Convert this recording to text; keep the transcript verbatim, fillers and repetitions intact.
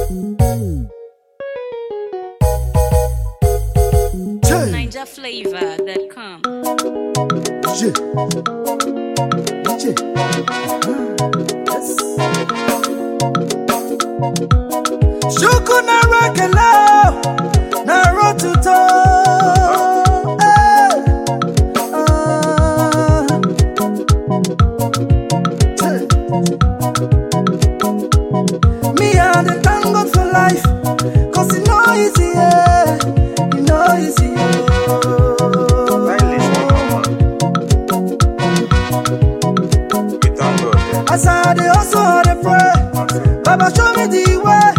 Ninja flavor that come. Yeah. Yeah. Yes. Shuku na rakela, na rotuto. Eh. Ah. Yeah. Me and the thank God for life, 'cause it's not easy, yeah. It's not easy, yeah. As I dey hustle, I dey pray. Baba show me the way.